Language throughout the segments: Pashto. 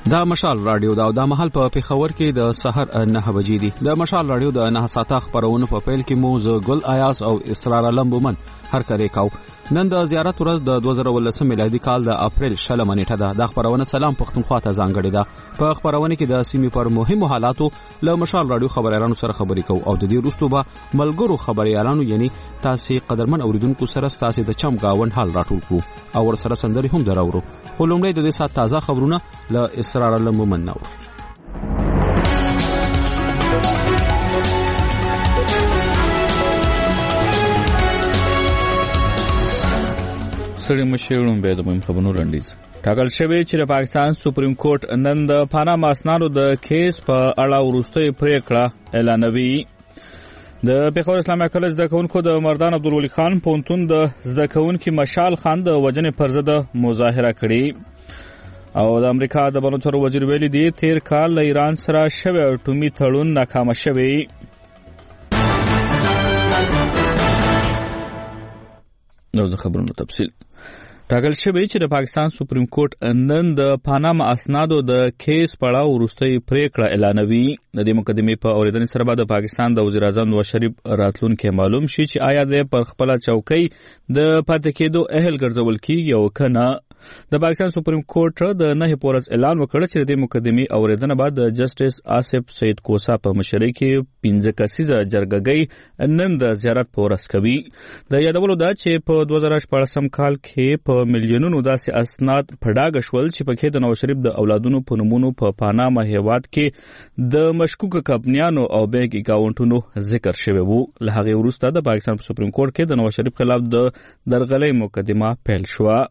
دا مشال رادیو دا د محل په پیښور کې د سحر 9 بجې دي. د مشال رادیو د 9 ساعته خبرونه په پیل کې مو ز ګل آیاس او اسرار علم بومن هر کله کاو. نن د زیارت ورځ د 2019 میلادي کال د اپریل 16 نیټه ده. د خبرونه سلام پښتونخوا ته ځانګړې ده. په خبرونه کې د سیمې پر مهمو حالاتو له مشال رادیو خبريالانو سره خبرې کوو او د دې وروسته به ملګرو خبريالانو یعنی تاسو قدرمن اوریدونکو سره تاسو د چم گاون حال راټول کړو او ور سره سندري هم دراورو. خو لومړی د دې سات تازه خبرونه له اسرار علم بومن نو. سړي مشرون به د مهم خبرونو رنډیز ټاکل شوی چې د پاکستان سپریم کورټ نن د پاناما اسنادو د کیس په اړه وروستۍ پریکړه اعلانوي. د پیښور اسلامي کالج د کونکو د مردان عبدالولي خان پونتون د زده کوونکي مشال خان د وجنې پر ضد مظاهره کړې او د امریکا د بهرنیو چارو وزیر ویلي دی تیر کال له ایران سره شوی اټومي تړون ناکام شوی. نو د خبرونو تفصیل ټاکل شوی چې د پاکستان سپریم کورټ نن د پاناما اسنادو د کیس په اړه وروستۍ پریکړه اعلانوي. د دې مقدمې په اوریدنې سره به د پاکستان د وزیر اعظم نواز شریف راتلونکي معلوم شي چې آیا د پر خپل چوکۍ د پاتې کېدو اهل ګرځول کیږي او کنه. د پاکستان سپریم کورټ د 9 پورز اعلان وکړ چې د مقدمې اوریدنه بعد د جسټس آصف سید کوسا په مشرۍ کې 15 کسیزه جرګګۍ نن د زیارت پورس کوي. د یادولو دا چې په 2014 کال کې په ملیونونو داسې اسناد پډاګ شول چې پکې د نواز شریف د اولادونو په نومونو په پاناما هیواد کې د مشکوک کمپنیانو او بانک اکاونټونو ذکر شوی وو. له هغه وروسته د پاکستان سپریم کورټ کې د نواز شریف خلاف د درغلۍ مقدمه پیل شوه.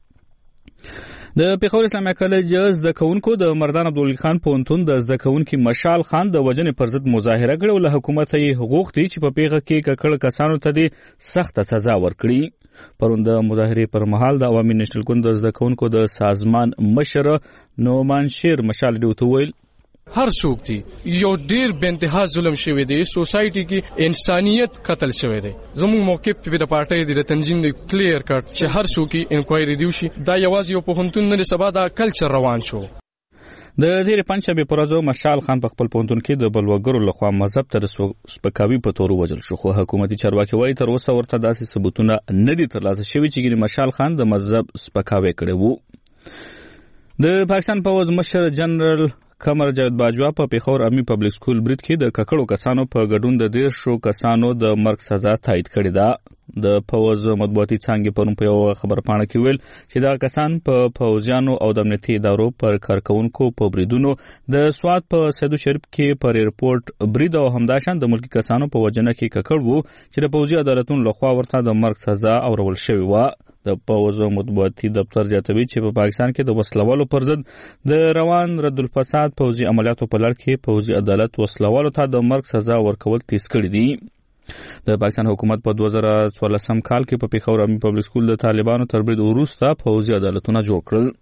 د پیښور اسلامي کالج زده کوونکو د مردان عبدالولي خان پونتون د زده کوونکي مشال خان د وجنې پر ضد مظاهره کړې او له حکومت یې غوښتي چې په پیښه کې ککړ کسانو ته د سخت سزا ورکړي. پرون د مظاهرې پر مهال د عوامي نېشنل ګوند د زده کوونکو د سازمان مشر نومان شیر مشال ډیو ته ویل هر څوک دی یو ډیر بے انتها ظلم شوی دی سوسایټي کې انسانیت قتل شوی دی. زموږ موقف په د پارټۍ د تنظیم دی کلیر کړ چې هر څوک انکوایري دی شي. دا یوازې یو پوهنتون نه سبا دا کلچر روان شو. د تیر پنځشنبه پر ورځ مشال خان په خپل پوهنتون کې د بلوګرو لخوا مذهب تر سپکاوي په تور وژل شو. خو حکومتي چارواکي وایي تر اوسه ورته داسې ثبوتونه نه دي ترلاسه شوي چې مشال خان د مذهب سپکاوي کړی وو. د پاکستان پوځ مشر جنرال قمر جاوید باجوا په پیښور امي پبلک سکول برید کې د ککړو کسانو په ګډون د 13 کسانو د مرګ سزا تایید کړې ده. د پوځ مطبوعاتي څانګې پرون په یو خبرپاڼه کې ویل چې دا کسان په پوځیانو او د امنیتي ادارو پر کارکونکو په بریدونو د سوات په سیدو شریف کې پر ایرپورټ برید او همداشان د ملکی کسانو په وجنه کې ککړ وو چې د پوځي عدالتونو لخوا ورته د مرګ سزا اورول شوې وه. د پوځ مطبوعاتي دفتر زیاتوي چې په پاکستان کې د وسلوالو پر ضد د روان رد الفساد پوځي عملیاتو په لړ کې پوځي عدالت وسلوالو ته د مرګ سزا ورکول تیز کړی دي. د پاکستان حکومت په 2014 کال کې په پیښور امي پبلک سکول د طالبانو تر برید وروسته پوځي عدالتونه جوړ کړل.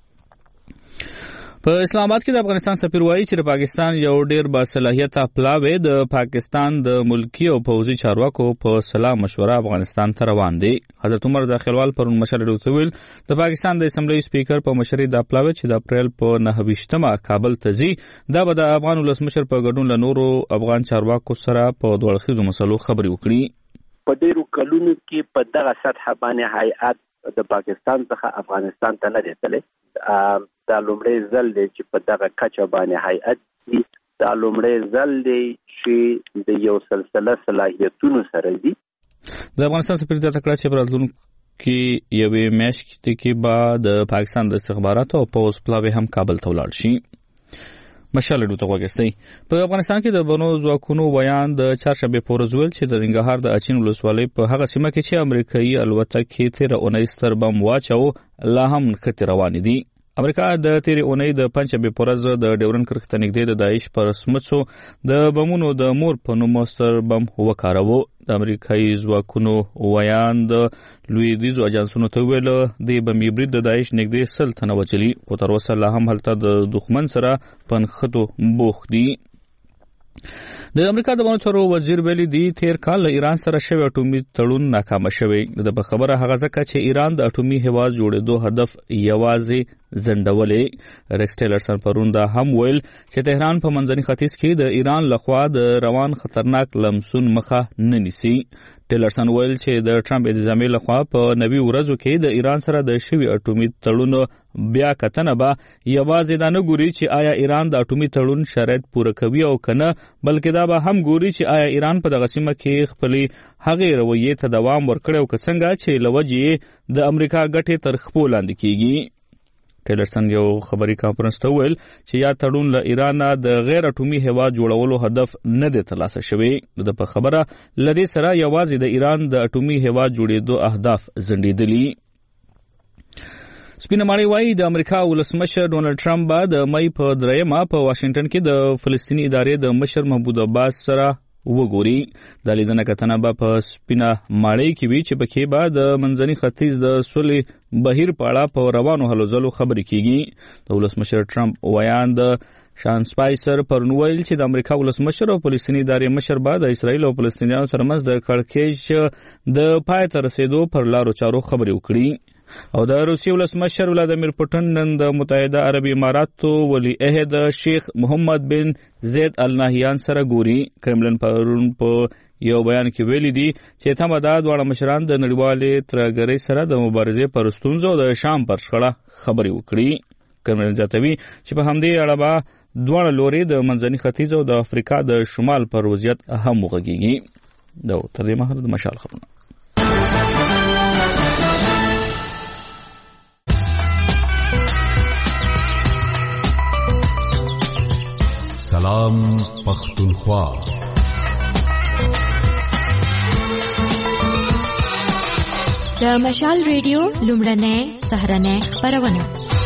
په اسلام آباد کې د افغانستان سفیر وایي چې د پاکستان یو ډیر باصلاحیته پلاوی د پاکستان د ملکی او پوځي چارواکو په سلا مشوره افغانستان ته روان دی. حضرت عمر داخلوال پرون مشر ډوتویل د پاکستان د اسمبلی سپیکر په مشرۍ د پلاوی چې د اپریل په 29مه کابل ته ځي دا به د افغان ولسمشر په ګډون له نورو افغان چارواکو سره په دوړخیزو مسلو خبرې وکړي. په ډیرو کلونو کې په دغه سطح باندې هیئت د پاکستان څخه افغانستان ته نه رسېدلی. دا لومړی ځل دی چې په دغه کچه باندې هیئت دي. دا لومړی ځل دی چې د یو سلسله صلاحیتونو سره دي. د افغانستان سفیر زیاته کړه چې په راتلونکي کې یوې میاشتې کې به د پاکستان د استخباراتو او پوځ پلاوی هم کابل ته ولاړ شي. مشال ډو ته وګستئ. په افغانستان کې د بنو ځواکونو ویان د چهارشنبه په ورځ ویل چې د ننګرهار د اچین ولسوالۍ په هغه سیمه کې چې امریکایي الوتکې تیر اونۍ ستر بم واچو لا هم نښتې روانې دي. امریکا د تیر اونۍ د پنځشنبه په ورځ د ډیورن کرښې ته نږدې د داعش پر سمڅو د بمونو د مور په نوم ستر بم وکاروه. د امریکایي ځواکونو ویان د لویدیځو اجانسونو ته ویل د بمي برید د داعش نږدې 100 تنه وچلی خو تر اوسه لا هم هلته د دښمن سره په نښتو بوخت دي. د امریکا د بهرنیو چارو وزیر ویلي دی تیر کال له ایران سره شوی اټومي تړون ناکام شوی. د په خبره هغه ځکه چې ایران د اټومي هیواد جوړېدو هدف یوازې ځنډولې. ریکس ټیلرسن پرون دا هم ویل چې تهران په منځني ختیځ کې د ایران لخوا د روان خطرناک لمسون مخه نه نیسي. ټیلرسن ویل چې د ټرمپ انتظامیې لخوا په 90 ورځو کې د ایران سره د شوی اټومي تړون بیا کتنه به یوازې دا نه ګوري چې آیا ایران د اټومي تړون شرایط پوره کوي او کنه، بلکې دا به هم ګوري چې آیا ایران په دغه سیمه کې خپلې هغې رویې ته دوام ورکړي او که څنګه چې له وجې د امریکا ګټې تر خپو لاندې کیږي. ټیلرسن یو خبري کانفرنس ته ویل چې یا تړون له ایران د غیر اټومي هیواد جوړولو هدف نه دی ترلاسه شوی. د په خبره لدې سره یوازې د ایران د اټومي هیواد جوړېدو اهداف ځنډېدلي. سپینه ماڼۍ وایي د امریکا ولسمشر ډونالډ ټرمپ به د مئی په 3 په واشنگټن کې د فلسطیني ادارې د مشر محمود عباس سره وګوري. د لیدنه کتنه به په سپینه ماڼۍ کې وي چې پکې به د منځني ختیځ د سولې بهیر په اړه په روانو هلو ځلو خبرې کیږي. د ولسمشر ټرمپ ویان د شان سپایسر پرون ویل چې د امریکا ولسمشر او فلسطیني ادارې مشر به د اسرایل او فلسطینیانو ترمنځ د کړکېچ د پای ته رسیدو پر لارو چارو خبرې وکړي. او د روسیې ولسمشر ولادیمیر پوتین نن د متحده عربي اماراتو ولی عهد شیخ محمد بن زید ال نهیان سره ګوري. کرملن پرون په یو بیان کې ویلي دي چې تمه دا دواړه مشران د نړیوالې ترهګرۍ سره د مبارزې پر ستونزو د شام پر شخړه خبرې وکړي. کرملن زیاتوي چې په همدې اړه به دواړه لوري د منځني ختیځ او د افریقا د شمال پر وضعیت هم وغږیږي. دا تر دې مهاله د مشال خبرونه. سلام پختونخوا. د مشال ریډیو لومړنۍ سهارنۍ خپرونه.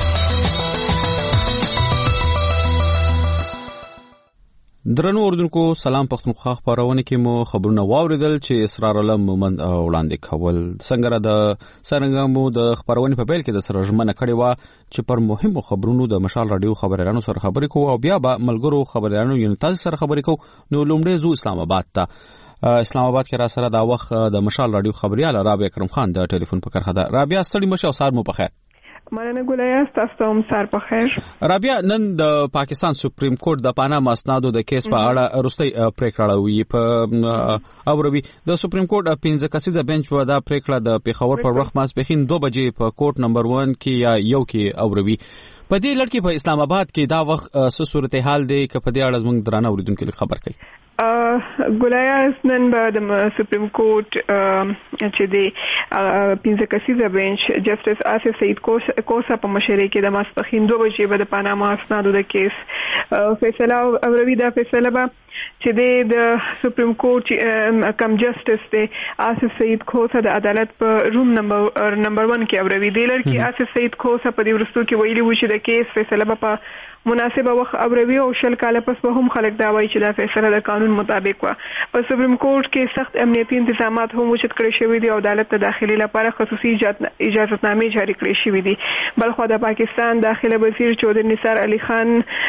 درنو اوردونکو سلام پختونخوا خبرونه کې مو خبرونه واوریدل چې اسرار علم مومند وړاندې کول. څنګه مو د خبرونه په پیل کې د سره ژمنه کړې و چې پر مهمو خبرونو د مشال رادیو خبريالانو سره خبرې کوو او بیا به ملګرو خبريالانو یو تاسو سره خبرې کوو. نو لومړی زو اسلام آباد ته. اسلام آباد کې را سره دا وخت د مشال رادیو خبريال رابعه کرم خان د ټلیفون په کرخه ده. رابعه ستړي مشه او سار مو په خیر. مننه ګولیا، تاسو هم سار په خیر. رابعه، نن د پاکستان سپریم کورټ د پاناما اسنادو د کیس په اړه وروستۍ پریکړه وی په اوروي. د سپریم کورټ 15 کسیزه بنچ و دا پریکړه د پیښور پر وخت ماسپخین 2 بجې په کورټ نمبر 1 کې یا یو کې اوروي. په دې لړ کې په اسلام آباد کې دا وخت څه صورتحال دی که په دې اړه زموږ درانه اوریدونکو خبر کړي؟ ګولیا، نن به د سپریم کورټ چې د 15 کسیزه بنچ جسټس آصف سعید کوسا په مشرۍ کې د ماسپخین 2 بجې به د پاناما اسنادو د کیس فیصله اوروي. دا فیصله به چې د سپریم کورټ کم جسټس دی آصف سعید کوسا د عدالت په روم نمبر 1 کې اوروي. د لړ کې آصف سعید کوسا په دې ورستو کې ویلي و چې د کیس فیصله به په مناسبه وخت اوروي او 20 کاله پس به هم خلک دا وایي چې دا فیصله د قانون مطابق و. په سپریم کورټ کې سخت امنیتي تنظیمات هم وجود کړی شوی دي او عدالت ته داخلي لپاره خصوصي اجازهنامې جاری کړې شوې دي. بلخو د پاکستان داخله وزیر چودھری نثار علي خان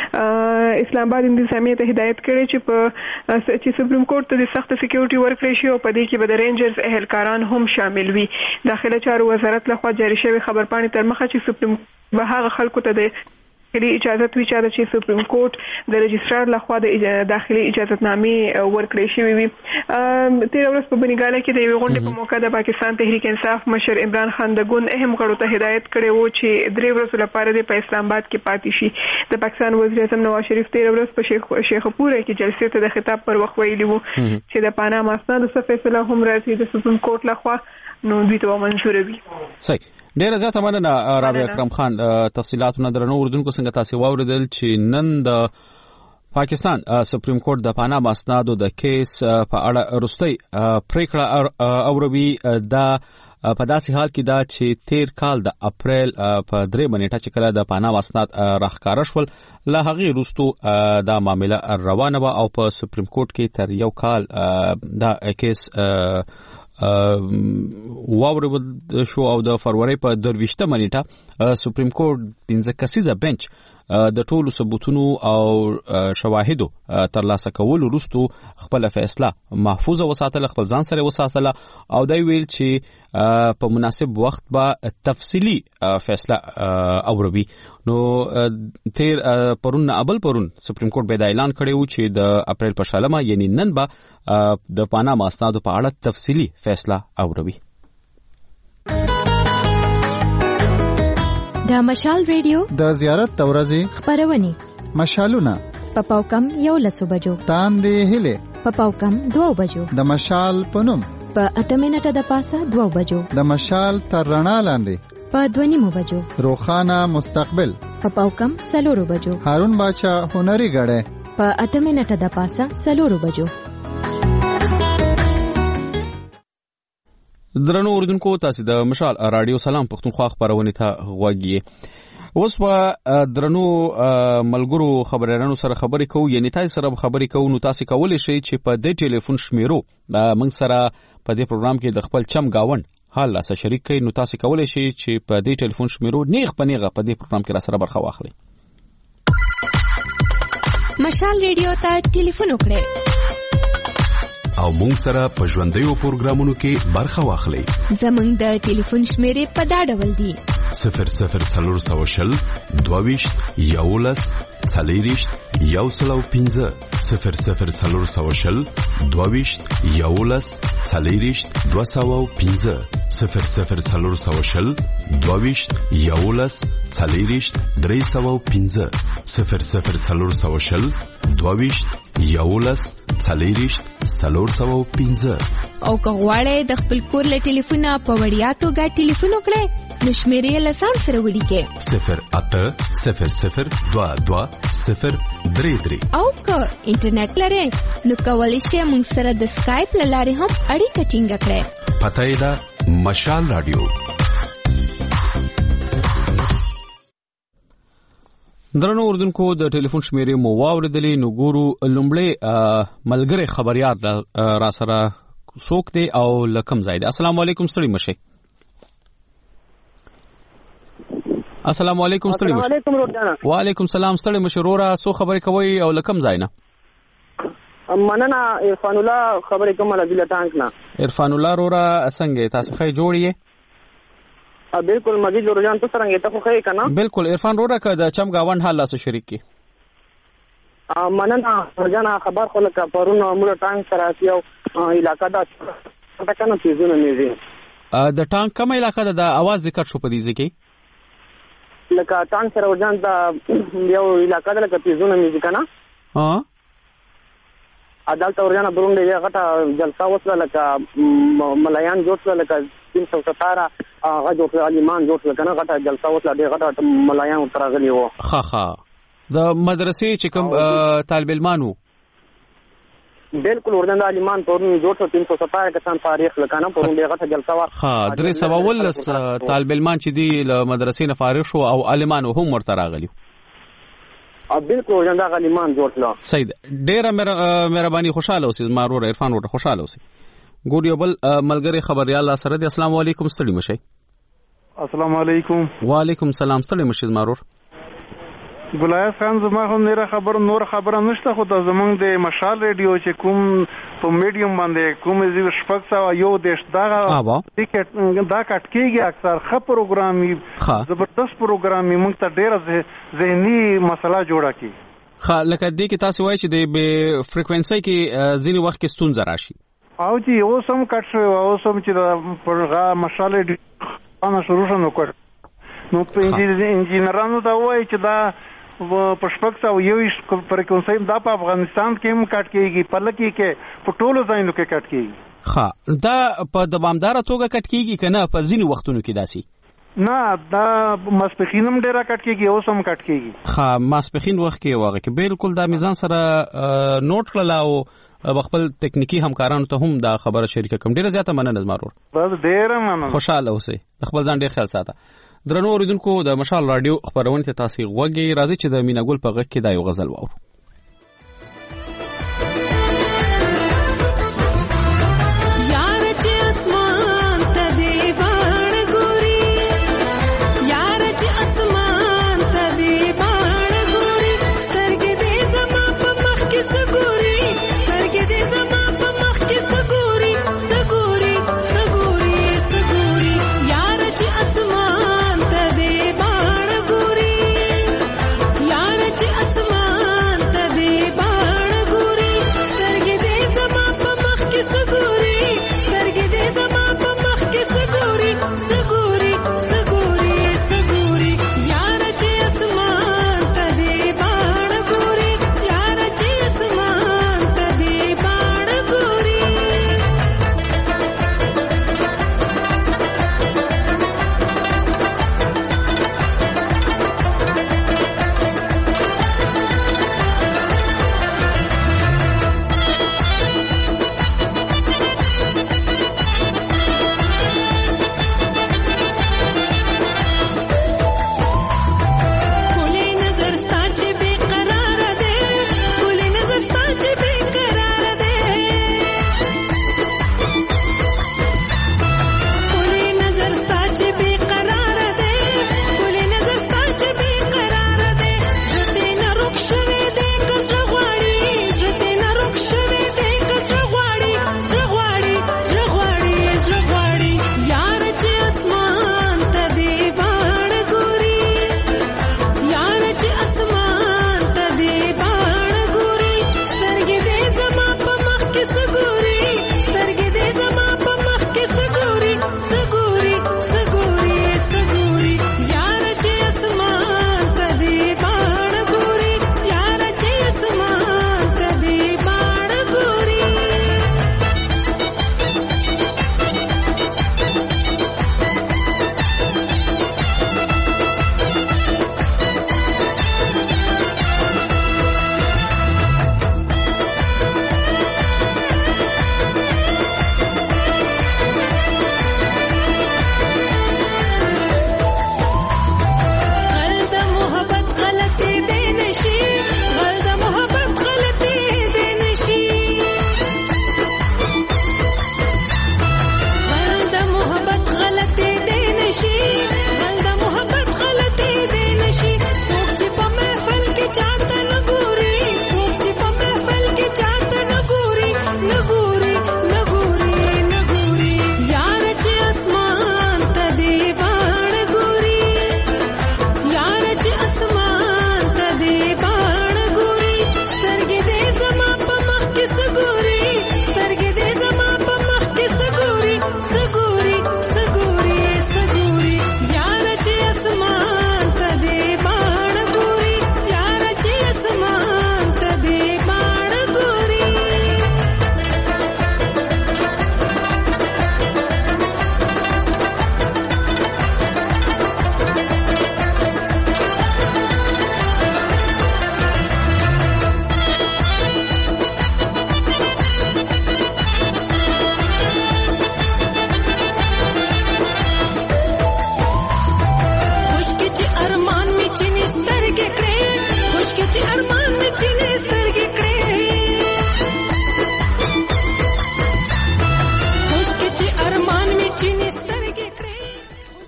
اسلام آباد انتظامیه ته هدایت کړی چې سپریم کورټ ته د سخت سکیورټي ورکړي شي او په دې کې به د رینجرز اهلکاران هم شامل وي. داخله چارو وزارت لخوا جاری شوی خبرپاڼې تر مخه چې سپریم به هغه خلکو ته د اجازه وی چې سپریم کورټ د رجسترار لخوا د داخلي اجازهنامې ورکړې شوې وي. تیر ورځ په بنګاله کې د یو غونډې په موقع د پاکستان تحریک انصاف مشر عمران خان د ګوند اهم غړو ته هدایت کړی و چې 3 ورځې لپاره د اسلام آباد کې پاتې شي. د پاکستان وزیر اعظم نواز شریف تیر ورځ په شیخپوره کې جلسې ته د خطاب پر وخت ویلي وو چې د پاناما اسنادو څخه فیصله هم راځي د سپریم کورټ لخوا نو دوی ته منظور وي. صحیح. ډیره زیاته مننه رابعه کرم خان. تفصیلاتونه درنو اردوونکو څنګه تاسو واوریدل چې نن د پاکستان سپریم کورټ د پاناما اسنادو د کیس په اړه وروستۍ پریکړه اوروي. دا په داسې حال کې دا چې تیر کال د اپریل په 3 نیټه چې کله د پاناما اسناد راخکاره شول له هغې وروسته دا معامله روانه و او په سپریم کورټ کې تر یو کال دا کیس واورول شو او د فروری په 22 نیټه سپریم کورټ 15 کسیزه بنچ د ټولو ثبوتونو او شواهدو ترلاسه کول وروسته خپل فیصله محفوظ وساتل، خپل ځان سره وساتل او دا ویل چې په مناسب وخت به تفصیلی فیصله اوروي. نو تیر پرون پرون سپریم کورټ به دا اعلان کړی و چې د اپریل په 16 یعنی نن به د پاناما اسنادو په اړه تفصیلی فیصله اوروي. د مشال ریډیو د زیارت ورځې خبرونه مشالونه په پاوکم 11 بجو، تاندې هله په پاوکم 2 بجو، د مشال پنوم په 8 منټه د پاسه 2 بجو، د مشال تر رڼا لاندې په 2 بجو، روخانه مستقبل په پاوکم 4 بجو، هارون باچا هنري غړې په 8 منټه د پاسه 4 بجو. درنو اوردونکو، تاسو د مشال رادیو سلام پښتونخوا خبرونه ته غوږی. اوس په درنو ملګرو خبرانو سره خبرې کوو، یعنی تاسو سره خبرې کوو. نو تاسو کولای شئ چې په دې ټلیفون شمیرو موږ سره په دې پروګرام کې د خپل چم گاوند حال سره شریک کړئ. نو تاسو کولای شئ چې په دې ټلیفون شمیرو نیغ په دې پروګرام کې را سره برخه واخلئ. مشال ریډیو ته ټلیفون وکړئ او مونږ سره په ژوندیو پروګرامونو کې برخه واخلئ. زمونږ د ټلیفون شمیرې په دا ډول دي: 0040 22 11 40 105 0040 22 11 40 205 0040 22 11 40 305 0040 22 11 40 305. او که غواړئ د خپل کور له ټلیفونه په وړیا توګه ټلیفون وکړئ، نو شمیرې له ځان سره ولیکئ 0800 22 033. او که انټرنیټ لرئ نو کولی شئ موږ سره د سکایپ له لارې هم اړیکه ټینګه کړئ. پته یې ده مشال رادیو. درنو اوردونکو، د ټلیفون شمیرې مو واوریدلې. نو ګورو لومړی ملګری خبريار را سره څوک دی او لکم ځای دی. السلام علیکم ستړي مشه. السلام علیکم ستړي مشه. وعلیکم روډانا. وعلیکم سلام ستړي مشه. رورا سو خبرې کوي او لکم ځای نه؟ مننه عرفان الله خبرې کوم له ضلع ټانک نه. عرفان الله رورا څنګه تاسو ښه جوړیه؟ بالکل مجید جوړجان تاسو څنګه ته خو ښه کنه؟ بالکل عرفان رورا که د چم گاوند حال لا سره شریک کی. مننه ورجانا خبر خو لکه پرون موږ ټانک سره یو علاقہ دا څنګه چیزونه نیزي د ټانک کوم علاقہ د आवाज د کټ شو په دې ځکه لکه ټانک سره ورجان دا یو علاقہ د لکه چیزونه نیزي کنه. عدالت ورجانا برون دی غټه جلسه وسله لکه ملایان جوړ لکه 317 هغه جوړ علیمان جوړ کنه غټه جلسه وسله دی غټه ملایان ترغلی وو. ها د مدرسې چې کوم طالب علمانو بالکل ورته د علیمان پرون جوړ 317 کسان فارغ لکنه پرون دی غټه جلسه وا. ها 319 طالب علمان چې دی له مدرسې نه فارغ شو او علیمان هم ورته راغلی. بالکل ورته د علیمان جوړ لا. سید ډیره مهرباني خوشاله اوسئ مارور عرفان ورته خوشاله اوسئ. ګور یو بل ملګری خبريال سره دی. السلام علیکم ستړي مشه. السلام علیکم. وعلیکم سلام ستړي مشه مارور. ګلایس خان زما هم نور خبره نشته، خو د زمونږ د مشال ریډیو چې کوم په میډیم باندې کوم زی شپږ سو یو دیش دا ټیکټ دا کټ کیږي اکثر ښه پروګرام زبردست پروګرام موږ ته ډېر ذهني مسله جوړه کی. لکه دې کې تاسو وایي چې د فریکوئنسي کې ځینې وخت کې ستونزه راشي او چې اوس هم کټ شو او اوس هم چې د پرغه مشال ریډیو انا شروع شنو کړ نو په انجینرانو دا وایي چې دا پښپکتا یو فریکوئنسي دا په افغانستان کې هم کټ کیږي، په لکه کې په ټولو ځایونو کې کټ کیږي. ها دا په دوامدار توګه کټ کیږي کنه په ځینی وختونو کې داسي؟ نه دا ماسپخین هم ډیره کټ کیږي او سم کټ کیږي. ها ماسپخین وخت کې واغه کې بالکل دا میزان سره نوٹ کړل او خپل تکنیکی همکارانو ته هم دا خبره شریکه کوم. ډیره زیاته مننه زمارور. بس ډیره مننه. خوشاله اوسئ. خپل ځان ډیر خیال ساته. درنو اوریدونکو، د مشال رادیو خبرونه ته تاسو غوږی راځي چې د میناګل په غږ کې دا یو غزل واورو. यार जी आसमान तदी बाण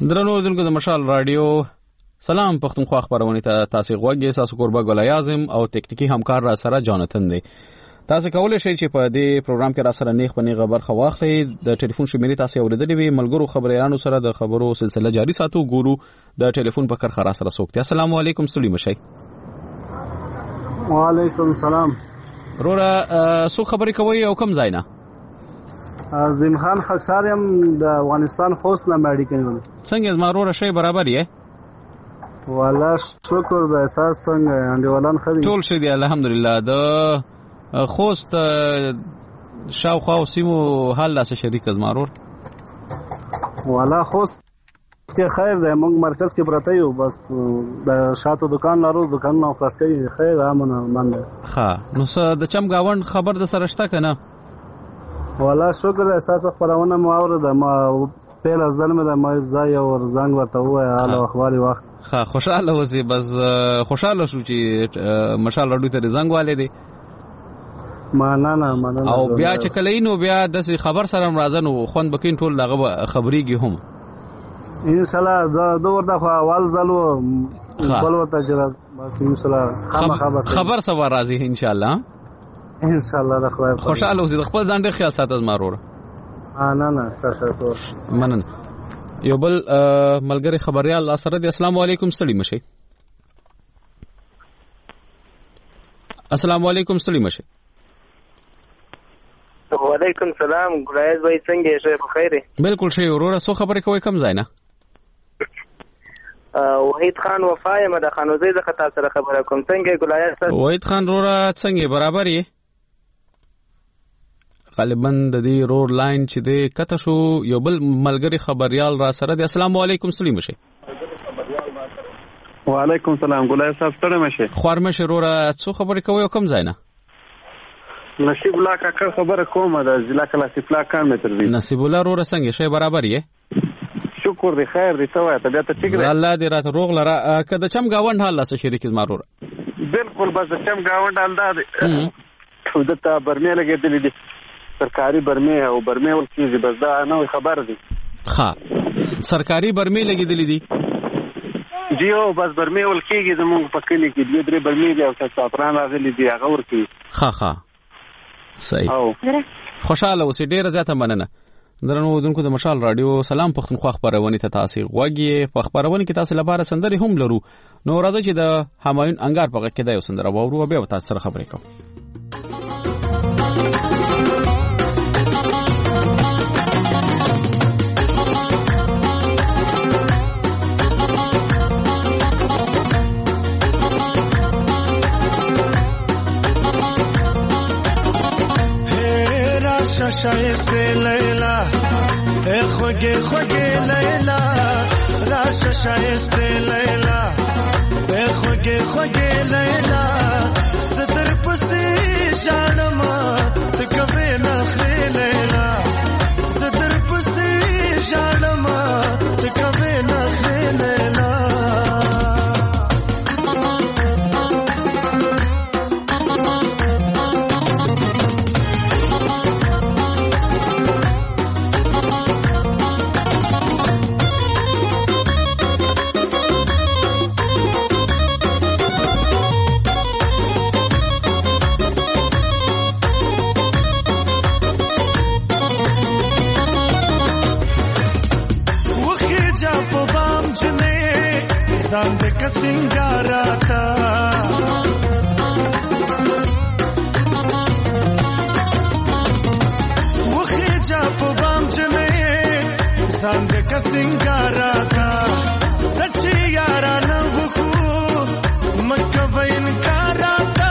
درنو اوریدونکو د مشال رادیو سلام پښتونخوا خبرونه ته تاسو غوږی تاسو قربا ګل اعظم او تکنیکی همکار را سره جانتن دی. تاسو کولای شئ چې په دې پروګرام کې را سره نیغ په نیغه برخه واخلئ. د ټلیفون شمیرې تاسو اوریدلې وي. ملګرو خبريالانو سره د خبرو سلسله جاری ساتو. ګورو د ټلیفون په کرخه را سره سوکته. السلام علیکم سلیم شي. وعلیکم السلام. رورا سو خبرې کوي او کم ځای نه؟ عظیم خان خاکسار يم د افغانستان خوست نه ماړی کوي. څنګه زما رورا شي برابر یې؟ والله شکر د احساس څنګه انډیوالان خدي ټول شي دی الحمدلله. د خوست شاوخوا سیمو حال لا شریک از مارور والله خوست کې خیر دی. موږ مرکز کې پراته یو بس د شاتو دکان لارو دکان نو خلاص کوي. خیر امنه منده ها نو د چم گاوند خبر د سره شته کنه؟ والله شکر احساس خبرونه مو اورده. ما پیله ظلم د ما ځای او زنګ ورته وای حال او اخباري وخت ها خوشاله وسی. بس خوشاله شو چې مشال رډو ته زنګ والے دی مننه او بیا چې کلینو بیا د خبر سره مرزنو خوند بکین ټول دغه خبريږي هم ان شاء الله دا ورته اول زلو بل ورته چې بس ان شاء الله خبر سره راځي ان شاء الله. ان شاء الله د خدای خوشاله اوسې. خپل ځان ډېر خیال ساتل مارور. نه تشکر مننه. یو بل ملګری خبريال الله سره دی. السلام علیکم سلیم شي. السلام علیکم سلیم شي. وعلیکم سلام. ګلایز وای څنګه یې؟ ښه خیره. بالکل ښه وروره. سو خبرې کوي کم ځای نه؟ وحید خان وفای مده خانوزی د خطا سره خبره کوم. څنګه ګلایز؟ وحید خان وروره څنګه برابر یې؟ غالبا د دې رور لاین چې د کته شو. یو بل ملګری خبريال را سره دی. السلام علیکم سلیم شي. وعلیکم السلام. ګلایز صاحب ستړی مشه؟ خوارمشه وروره څو خبرې کوي او کم ځای نه؟ نصیب الله کاکا خبره کومه د ضلع کلاسیفلا کار متر دی. نصیب الله وروره څنګه شي برابر یې؟ شکر دی خیر دی. ته وای طبيعت ټیک دی؟ الله دې راته روغ لره. کده چم گاوند حال لاس شریک زمارور. بالکل بس چم گاوند حال دا دته برمه لګیدلې دي سرکاري برمه او برمه ول کیږي. بس دا نو خبر دی. ها سرکاري برمه لګیدلې دي جیو. بس برمه ول کیږي زموږ په کلی کې دوه درې برمه دي او صافران راغلي دي هغه ورکی. ها صحیح. خوشاله اوسې. ډیره زیاته مننه. درنو اوریدونکو د مشال رادیو سلام پښتونخوا خبرونه ته تاسو غوږی. په خبرونه کې تاسو لپاره سندري هم لرو. نو راځي چې د همایون انګار په کې دا یو سندره وورو بیا تاسو سره خبرې کوم. شایسته لیلا اے خوږه خوږه لیلا راشه شایسته لیلا اے خوږه خوږه لیلا ستر پسې شانم ته کوي نخره لیلا ستر پسې شانم ته کوي نخره لیلا ځان د کسنګارا تا وخه جا په بام جنې ځان د کسنګارا تا سچي یارا نه وکو مکه وین کارا تا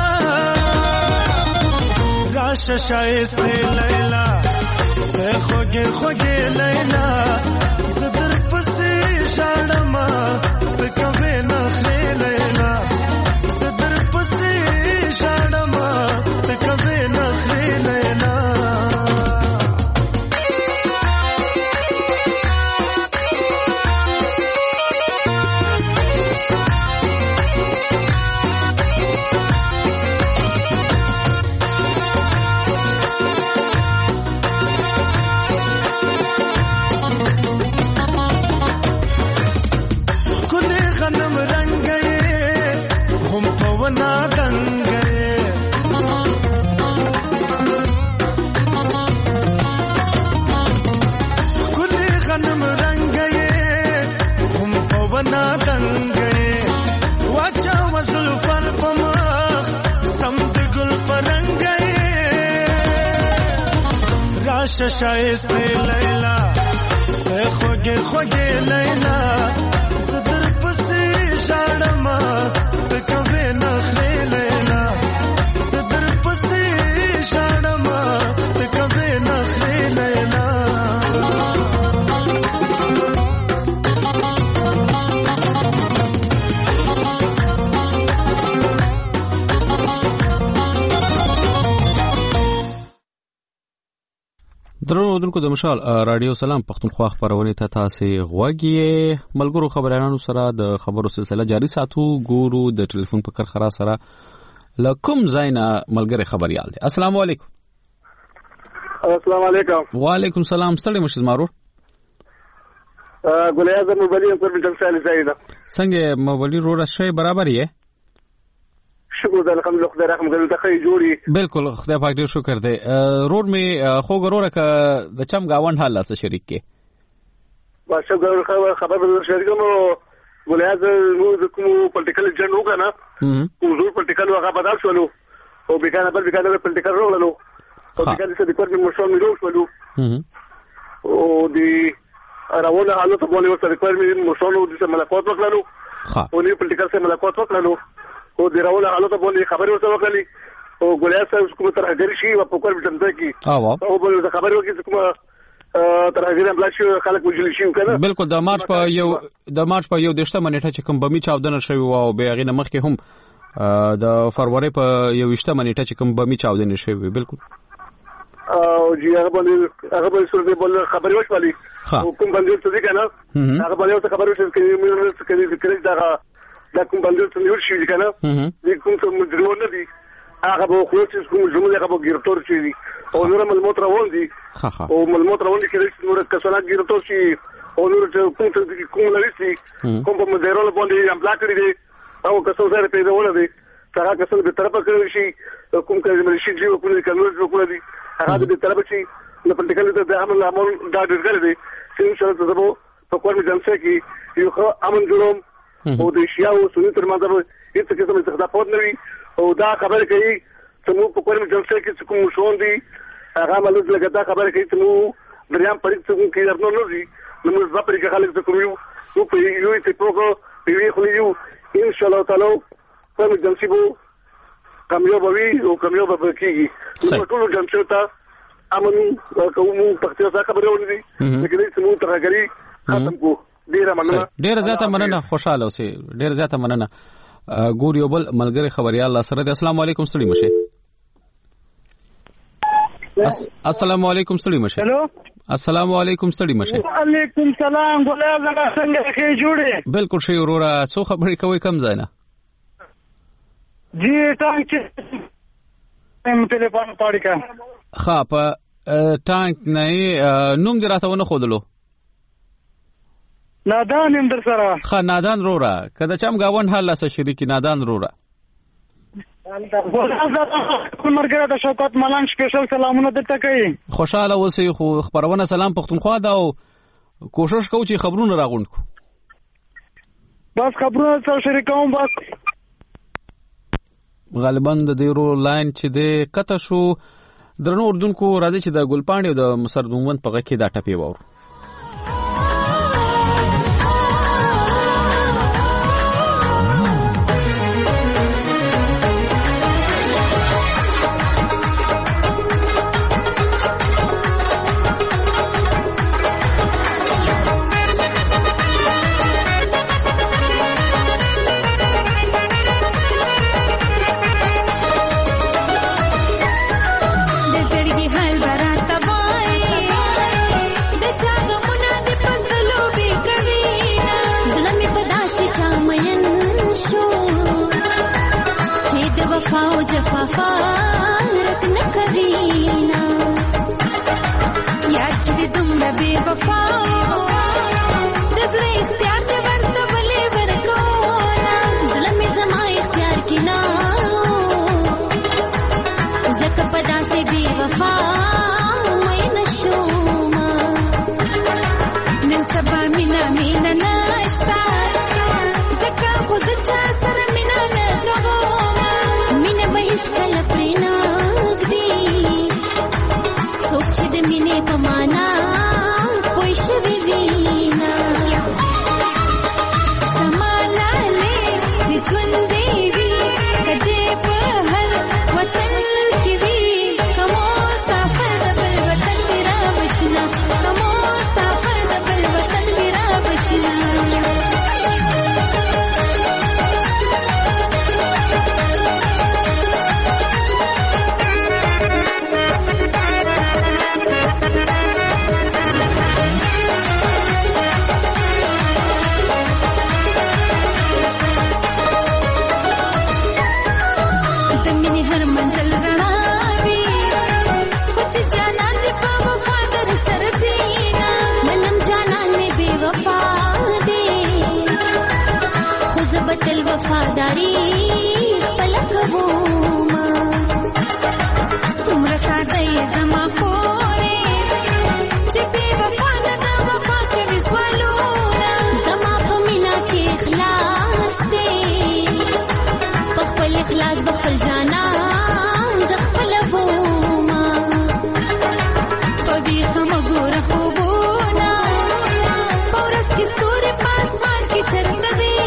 راشه شایسته لیلا خوږه خوږه لیلا زدر پسې شاړما ته کوي نخره لیلا زدر پسې شاړما ته کوي نخره لیلا सनम रंग गए हम पवना दंग गए वाचा वजुल पर पमख समद गुल परंग गए राश शाइस्ते लैला खोगे खोगे लैला सदर पसी शाड़मा कवे नखले लैला सदर पसी शाड़मा कवे नखले लैला درنو اودونکو د مشال رادیو سلام پښتونخوا خبرونه ته تاسو غوږی ملګرو خبرانو سره د خبرو سلسله جاری ساتو ګورو د ټلیفون په کرخرا سره لکم زینا ملګری خبريال دي. السلام علیکم. السلام علیکم. وعلیکم السلام. ستړي مشه زمارو ګل اعظم مبلی پر بنت سالي زايده څنګه مبلی رو راشي برابر یې شکر د الحمدلله خدای رحم کوي ته خې جوړي بالکل خدای پاک ډیر شکر دی روډ می خو ګروره ک د چم گاوند حال سره شریک کې باشه ګور خبر به شریک مو ګولیا زمو کوم پولیټیکل ایجنټ وکنه حضور پولیټیکل هغه بدل شولو او بیکانه پولیټیکل رولو او بیکانه څه د کور په مشون ملو شولو او دی راونه حالت په بوله ورته کور می مشون او د ملکات وکړو او نی پولیټیکل څه ملکات وکړو او د راول حالت باندې خبرې ورته وکړي او ګولیا صاحب کوم ترهګری شي په کور بټنځ کې او بل خبرې وکړي کوم ترهګری بل شي خلک وجل شي کنه بالکل د مارچ په یو دشته منېټه چې کوم بمی چاودنه شوی او به غینه مخ کې هم د فروری په یو وشته منېټه چې کوم بمی چاودنه شوی بالکل او جی هغه باندې سره د بل خبرې وشولې او کوم باندې څه دي کنه هغه باندې خبرې وشولې چې دا کوم باندې څه نیول شي کنه دې کوم څه مجرمون دي هغه به خو چې کوم جمله هغه به ګرفتار شي او نور ملموت روان دي او ملموت روان دي چې نور کسانه ګرفتار شي او نور کوم څه کوم لري کوم په مدیرونو باندې امپلا کړی دي او کسو سره پیدا ونه دي هغه کسو به طرفه کړی شي کوم کله شي چې کوم قانون جوړ دي هغه به طرفه شي نو پټکل ته د عمل امر دا ډېر کړی دي چې ان شاء الله زبو په کوم جنسه کې یو امن جوړوم او د شیعو سنی تر منځ هیڅ قسم استخدامات نه وي او دا خبره کوي چې موږ په کوم جلسه کې کوم شون دي هغه ملوث لګا دا خبره کوي چې موږ دریام پرې څنګه کې درنو نه دي نو موږ په پرې خلک څه کوو نو په یو ته پروګرام په یو خو یو ان شاء الله تعالی کوم جلسه بو کامیاب وي او کامیاب به کیږي نو ټول جلسه ته امن کوم پختیا خبره ولې دي چې موږ ترغري ختم کو ډیر زیاته مننه خوشاله اوسئ ډیر زیاته مننه ګور یو بل ملګری خبريال الله سره السلام علیکم ستړي مشه السلام علیکم ستړي مشه هلو السلام علیکم ستړي مشه وعلیکم السلام ګلاب زما څنګه ښه جوړه بالکل ښه وروره څو خبرې کوي کم ځای نه جی ټانک هم ټلیفون پاړی کا ها په ټانک نه نوم دی راته ونه خودلو نادان هم در سره خا نادان رورا کله چم گاون حال لاسه شریکی نادان رورا مرګره د شوکت ملنګ سپیشل سلامونه درته کوي خوشاله اوسئ خو خبرونه سلام پښتونخوا دا او کوشش کوو چې خبرونه راغونډ کو بس خبرونه سره شریکوم بس غالبا د دیرو لاین چې د کته شو درنو اردوونکو راځي چې د ګلپاڼې او د مسردوموند په غږ کې دا ټپې وورو د مینې په معنا پوه شوې وینا زما لالې د ژوند دی وي کدې په هر وطن کې وي کومو سفر د بل وطن دی را بشنا کومو سفر د بل وطن دی را بشنا बदल वफादारी पलक वो माँ तुमरा सादा ये जमा पोरे चिपे वफा ना वफा के विश्वालो ना जमा को मिला के इखलास दे बखल इखलास बखल जाना जखल वो माँ कभी हम गोरा को बोना पौरस की सूर्य पास मार के चरण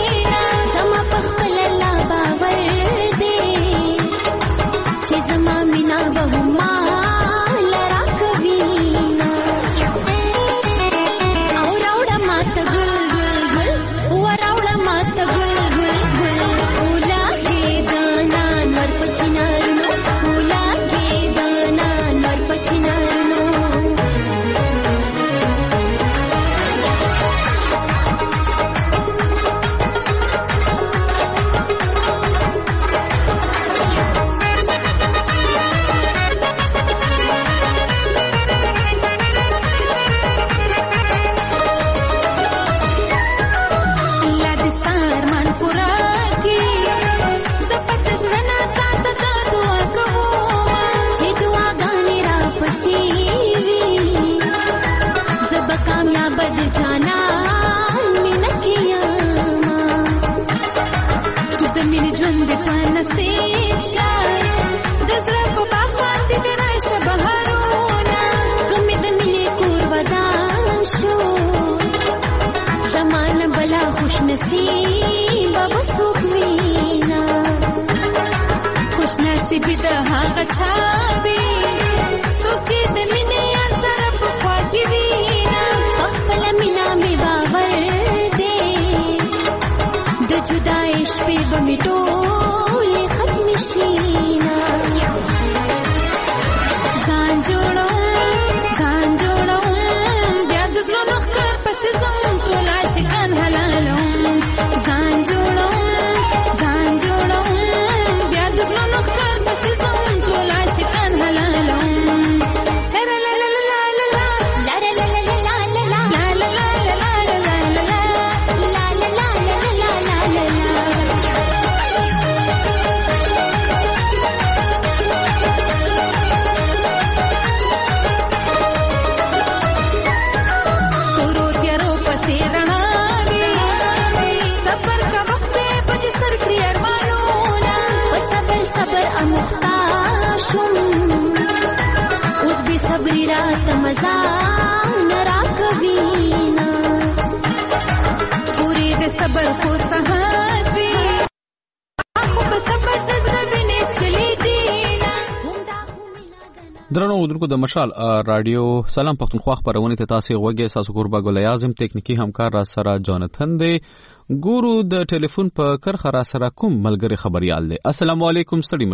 درنو ودونکو د مشال رادیو سلام پښتونخوا خبرونه ته تاسو غوږی ساسو قربا ګل اعظم ټیکنیکی همکار را سره جانتن دی ګورو د ټلیفون په کرخه را سره کوم ملګری خبريال دی السلام علیکم ستړي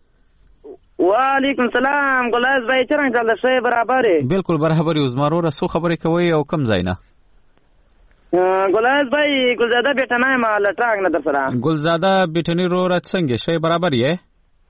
مشي وعلیکم السلام ګلایز بھائی څنګه چل شي برابر بالکل برابر یو زمارو رسو خبرې کوي او کم ځای نه ګلایز بھائی ګلزاده بیٹنه ما لټاګ نه در سره ګلزاده بیٹنی رو رات څنګه شي برابر یې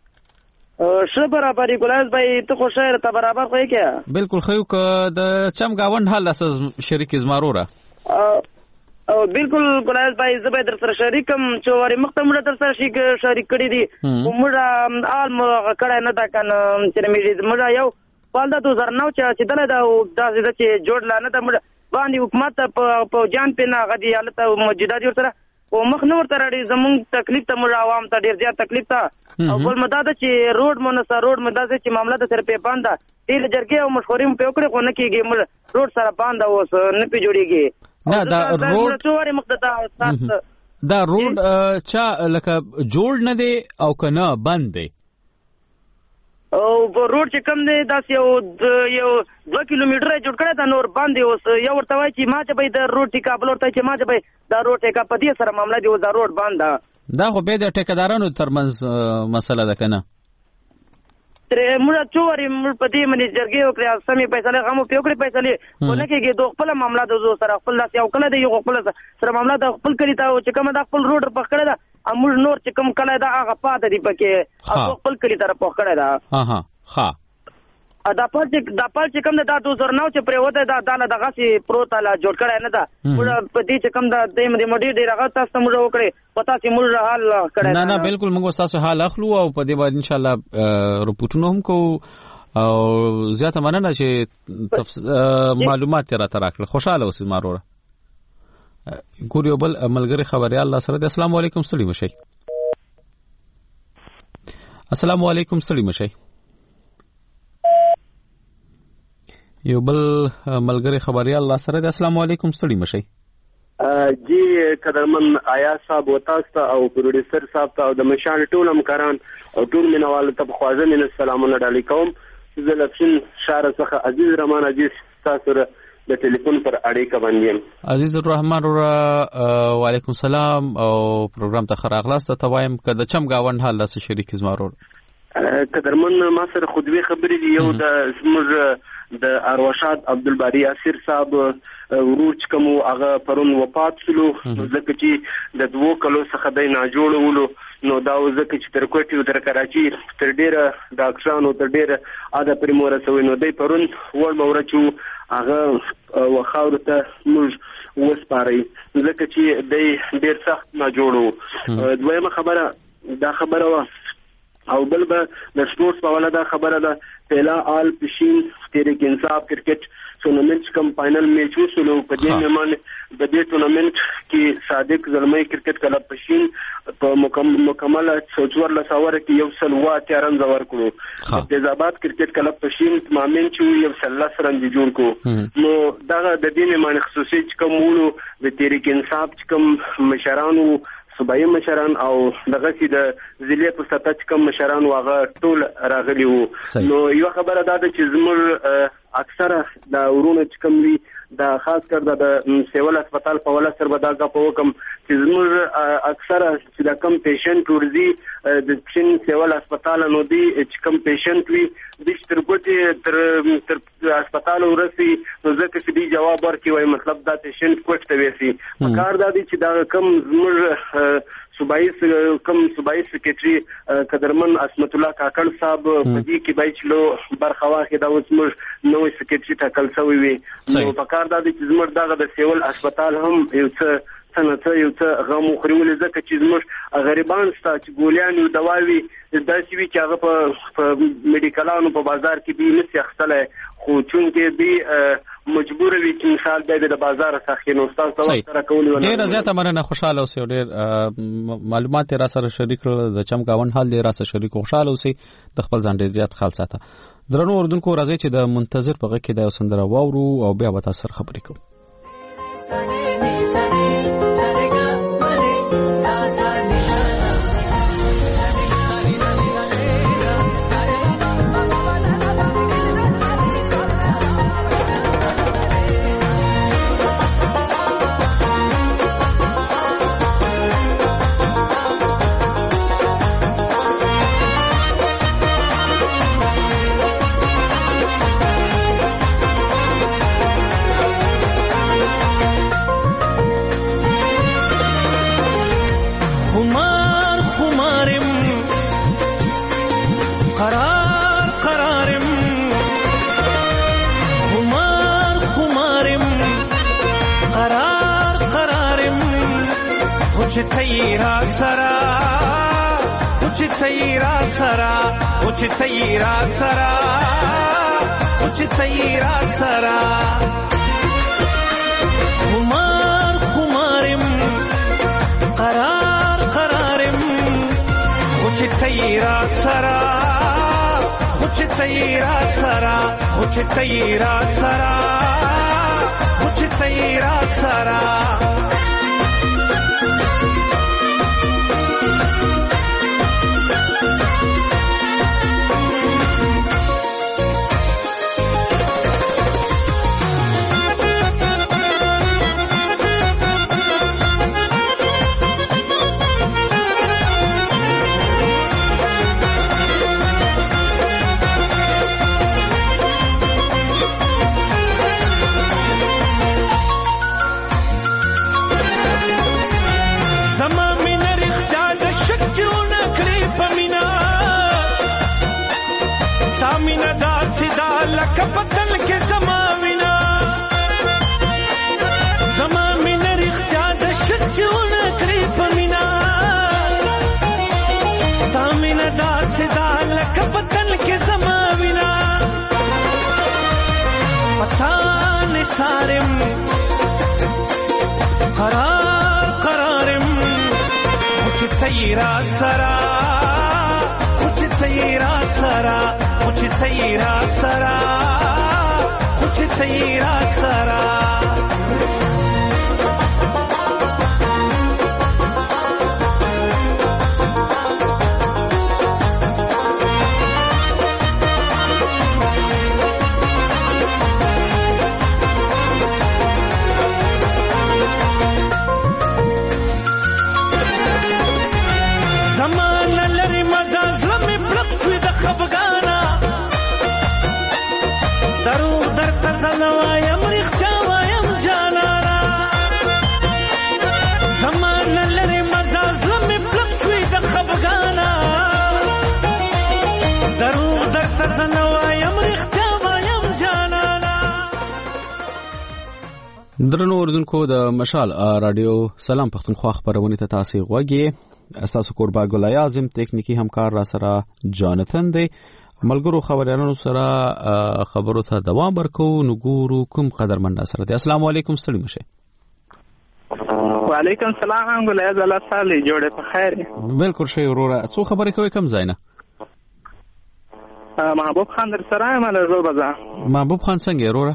شه برابرې ګلایز بھائی ته خو شهر ته برابر خو کې بالکل خو د چم گاوند حال اساس شریک زمارو را او بالکل ګلایز بھائی زبې در سره شریکم چوری مختمړه در سره شریک کړی دي موږ آل کړه نه دا کنه چې موږ یو پالدا 2009 چې دله دا داسې چې جوړ لانه دا موږ باندې حکومت په جان په ناغدي حالت موجوده دي سره او مخ نور تر اړي زمونږ تکلیف ته موږ عوام ته ډیر زیات تکلیف ته او بل مدد چې روډ مونږ روډ مدد چې معاملې د سر په باندې ډیر جرګې او مشورې په وکړې خو نه کېږي موږ روډ سره باندې اوس نه پی جوړیږي نه دا روډ څواري مقددا دا روډ چا لکه جوړ نه دی او کنه بند دی او روډ چې کم دی داس یو 2 کیلومتره جوړ کړی دا نور باندې اوس یو ورته وای چې ما ته به د روډ ټیکا بل ورته چې ما ته به دا روډ ټیکا په دې سره معاملې دی او دا روډ باندې دا خو به د ټیکادارانو ترمنځ مسله ده کنه تر موږ چوري موږ په دې باندې جرګې وکړې سمې فیصله غمو پیوکړې فیصله ونه کېږي دوه خپل معاملې د زو سره خپل لاس یو کله دی یو خپل سره معاملې د خپل کړی تا چې کوم د خپل روډ په کړه دا امول نور چې کوم کله دا هغه پاته دی پکې او خپل کړی تر په کړه دا ها دا پال چې کوم دا 2009 چې پرې وته دا دغه سي پروتاله جوړ کړه نه دا موږ په دې چې کوم دا د مډي ډیر هغه تاسو موږ وکړي پتا چې موږ حال کړه نه بالکل موږ تاسو حال اخلو او په دې باندې ان شاء الله رپورټونه هم کو او زیاته مننه چې معلومات را تراکل خوشاله اوسئ ماروره ګوريو بل ملګری خبريال الله سره السلام علیکم ستړي مشي السلام علیکم ستړي مشي یو بل ملګری خبريال الله سره السلام علیکم ستړي مشي جی قدرمن آیا صاحب وتاستا او پروډوسر صاحب ته او د مشان ټول همکاران او ټول مینوال ته خوازه من السلامونه ډالې کوم زه لپسین شهر څخه عزیز رحمان عزیز تاسو د ټلیفون پر اړیکه باندې عزیز الرحمن وعلیکم السلام او پروګرام ته خراغلاست ته وایم کده چم گاوند حال لاس شریک زمارور قدرمن ما سره خودوي خبرې دی یو د زموږ د اروشاد عبدالباری اسیر صاحب وروچ کوم هغه پرون وفات شلو ځکه چې د 2 کلو څخه د نه جوړولو نو دا ځکه چې تر کوټي او تر کراچي تر ډیره ډاکټرانو تر ډیره اده پرموره سوي نو د پرون ور مورچو هغه وخاورته موږ وسپاري ځکه چې د ډیر سخت نه جوړو دویمه خبره دا خبره او بل به د سپورتس په ولا دا خبره ده پهلا آل پشین تحریک انصاف کرکټ ټورنمنت کوم فائنل میچ وسلو په دې مېمن د دې ټورنمنت کې صادق زلمي کرکټ کلب پشین په مکمل 14 لساور کې یو سل وا تیارن زور کړو تیزاباد کرکټ کلب پشین مامن چې یو سل لسرن دي جوړ کو نو دا د دې مېمن خصوصي کوم ولو د تحریک انصاف کوم مشرانو صوبایي مشران او دغه سي د ضلع په سطح کوم مشران واغه ټول راغلي وو نو یو خبره ده چې زموږ اکثره د ورونو چې کوم وی دا خاص کر د سیول هسپتال په ولا سر بداګه په وکم چې زموږ اکثره چې دا کم پیشنټ ورزي د چین سیول هسپتال نو دی چې کم پیشنټ وی د شترګوتي تر هسپتال ورسي نو ځکه چې دی جواب ورکوي وای مطلب دا پیشنټ کوټ ته وسی کار دا دی چې دا کم زموږ صوبایي سکریټري قدرمن اسمت الله کاکړ صاحب په دې کې بایچلو برخواخه دا اوس موږ نوې سکریټري ټاکل شوی وي نو په کار دا دی چې زموږ دغه د سیول هسپتال هم یو څه سنته یو څه غو خورول ځکه چې زموږ غریبان ستا چې ګولیان او دواوي داسې وی چې هغه په میډیکلانو په بازار کې به نس یختله خو چون کې به مجبور وي چې مثال د بازار څخه نو تاسو سره کولی ونه ډیر زیاته مرنه خوشاله اوسئ ډیر معلومات را سره شریک کړل د چمګاون حال دی را سره شریک خوشاله اوسئ د خپل ځان ډیر زیات خیال ساته درنو اردوونکو راځي چې د منتظر په غږ کې د سندره واورو او بیا به تاسو سره خبرې کوو چې تیرا سرا خو چې تیرا سرا خو چې تیرا سرا خو چې تیرا سرا مینا دا سدا لکه پتل کې زما مینا زما مینا رښتیا د شچونه کړې په مینا تا مینا دا سدا لکه پتل کې زما مینا پتا نه سارم قرار قرارم چې تیرا سرا چې تیرا سرا چې تیرا سرا چې تیرا سرا زمانه لري مزاج لمه پړق شوی د خفګانا دروغ درته زنوایم رښتیا وایم جانانا زمانه لري مزاج لمه پړق شوی د خفګانا دروغ درته زنوایم رښتیا وایم جانانا. درنو اوردونکو د مشال رادیو سلام پښتونخوا خبرونه ته تاسو غوږی اساسو قربا ګل اعظم تکنیکی همکار را سره جانتن دی ملګرو خبرانو سره خبرو ته دوام ورکو نو ګورو کوم قدرمن سره دی. السلام علیکم ستړي مشه. وعلیکم السلام ګل اعظم الله تعالی جوړه په خیر. بالکل شی وروره څو خبرې کوي کم ځای نه. محبوب خان در سره مال روبزا. محبوب خان څنګه وروره؟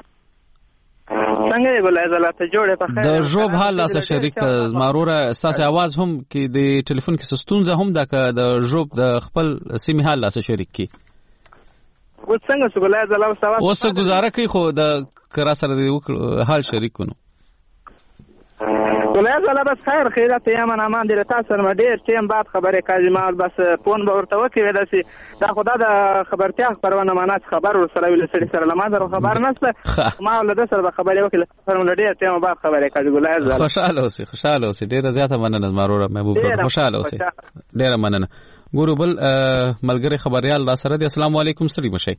څنګه ګل اعظم الله ته جوړه په خیر. د جوب حال لاسه شریک ماروره اساس आवाज هم کې د ټلیفون کې سستونزه هم د جوب د خپل سیمه حال لاسه شریک کی. و څنګه ګل اعظم الله سوا اوس گزاره کوي خو د کرا سره د حال شریک کونو. ګل اعظم الله بس خیر خیرات یم امان دې تاسو سره ډیر ټیم بعد خبره کوي ما بس فون به ورته وکړي داسې دا خدا د خبرتیا خبرونه مانات خبر ورسره ویل سره لمه درو خبر نشته ما ول د سره خبرې وکړه سره ډیر ټیم بعد خبره کوي ګل اعظم. خوشاله اوسې ډیر زیاته مننه ماروره محبوب خوشاله اوسې ډیر مننه. ګورو بل ملګری خبريال را سره دی. السلام علیکم ستړي مشه.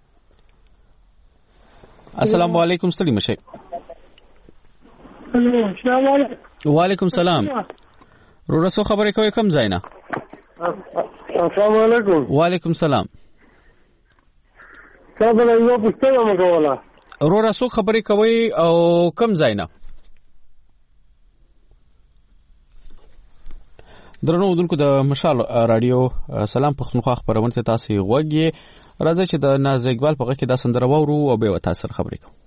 السلام علیکم ستړي مشه. السلام علیکم. وعلیکم سلام. رورسو خبرې کوي کم ځای نه. السلام علیکم. وعلیکم سلام. تاسو له یو پښتنه مګولا. رورسو خبرې کوي او کم ځای نه. درنو ودونکو د مشال رادیو سلام پښتونخوا خبرونه ته تاسو غوږی راځي چې د ناز اقبال په غږ کې د سندره وورو او به تاسو خبرې کوو.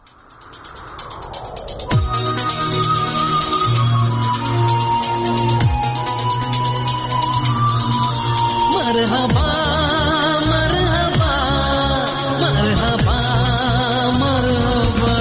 مرحبا مرحبا مرحبا مرحبا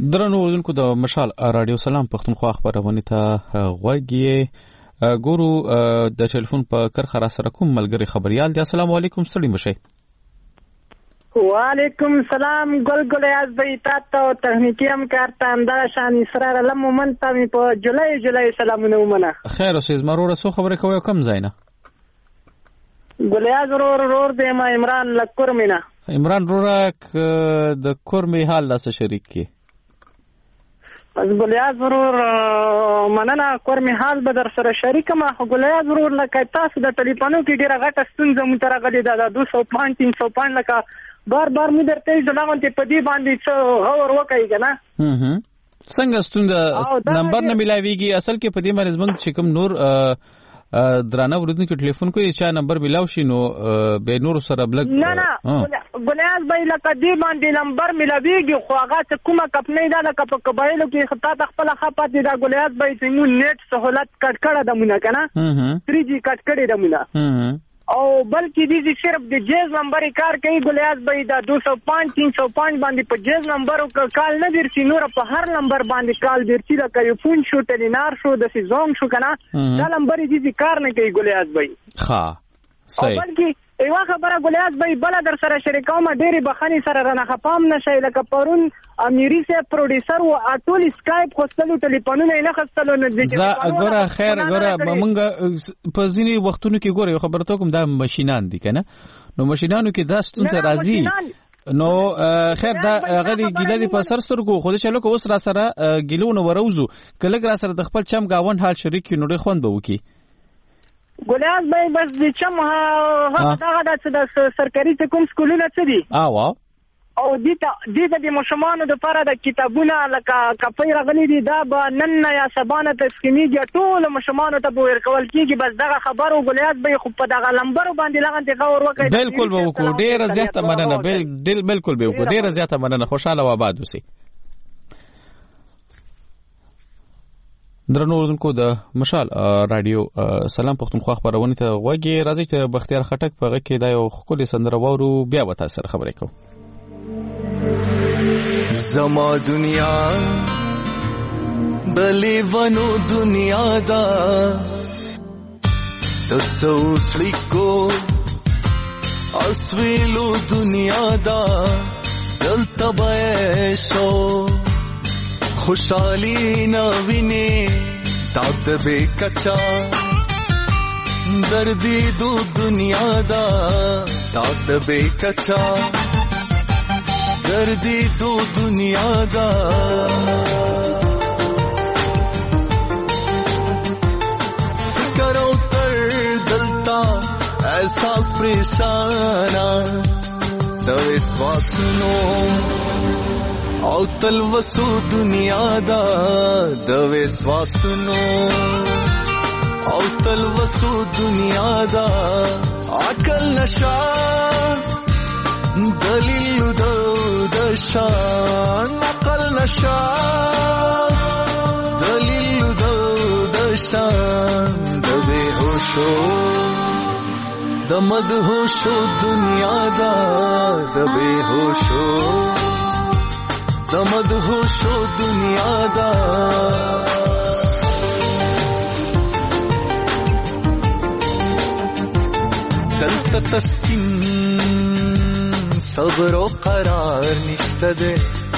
درنو اوردونکو د مشال رادیو سلام پښتونخوا خبرونه ته غوږی ګورو د ټلیفون په کرخه را سره کوم ملګری خبريال دی. السلام علیکم ستړي مشه. وعلیکم السلام ګل از بیتات او تخنیکی همکار ته اندر شان اسرار علم مومن ته په جولای سلامونه ومنه. خیر اوسې زمرو رسو خبره کوي کم زاینه ګلیاز رور د ما عمران لکور مینا. عمران رورک د کورمي حال لاس شریک کی از ګلیاز ضرور مننه کورمي حال به در سره شریک ما ګلیاز ضرور لکه تاسو د ټلیفونو کې ډیره غټه ستونزه مون تر غلي دا 205 305 لکه بار مو درته ځلون ته پدی باندې څو اور وکای کنه. څنګه ستونزه نمبر نه ملاويږي اصل کې پدی باندې زمون چې کوم نور درانه ورودن کې ټلیفون کوي چې نمبر ملاو شي نو به نور سره بلګ نه ګلیاز به لکه دی باندې نمبر ملاويږي خو هغه کومه کپنې دا لکه په قبایلو کې خطا خپل خپاتې دا ګلیاز به چې نو نیټ سہولت کټ دمونه کنه 3G کټ دمونه او بلکې دې صرف د جیز نمبر کار کوي ګلیاز به دا 205 305 باندې په جیز نمبر کال نه درسي نور په هر نمبر باندې کال درسي دا کوي فون شو ټلینار شو د سیزون شو کنه دا نمبر دې کار نه کوي ګلیاز به ها صحیح. بلکې ایوا خبره ګلیاز به بل در سره شریکوم ډېری بخنی سره رانه خپام نشي لکه پرون امیری سے پروډوسر او اټول اسکایپ خوستلو ټلیفونونه نه خستلو نه دي. زه ګوره خیر ګوره مونږ په ځینی وختونو کې ګوره خبره ته کوم دا ماشينان دي کنه نو ماشينانو کې دا ستونزه راځي نو خیر دا غلي ګیله دي په سر سترګو خو چلو کو اوس را سره ګیلونه وروزو کله را سره د خپل چم گاوند حال شریک نو ډېر خوند به وکي ګلیاز به بس د چم هغه د سرکاري کوم سکولونه څه دي واو او دې د مشمانو د لپاره د کتابونه لکه کپی راغلي دي دا به نن یا سبانه تسکینیږي ټول مشمانو ته ورکول کیږي بس دغه خبرو ګلیاز به خو په دغه لمبر باندې لغون ته غور وکړي. بالکل به وکړو ډیره زیاته مننه بالکل به وکړو ډیره زیاته مننه خوشاله و آباد اوسئ. درنو اوردونکو د مشال رادیو سلام پښتونخوا خبرونه ته غوږی راځي ته بختیار خټک په غږ کې دا یو خولي سندره وورو بیا وتا سره خبرې کوو. زما دنیا بلی ونو دنیا دا تسوس لیکو اسویلو دنیا دا دلتا بیشو خوشحالی نوینی داد بے کچا دردی دو دنیا دا داد بے کچا دردی دو دنیا دا کرو تر دلتا احساس پریشانا دو اسواسنو او تل وسو دنیا دا د وسواسنو او تل وسو دنیا دا عقل نشا دلیل د شان عقل نشا دلیل د شان د بهوشو د مدهوشو دنیا دا د بهوشو د مدهوشو دنیا دا دلتا تسکین صبر و قرار نشته ده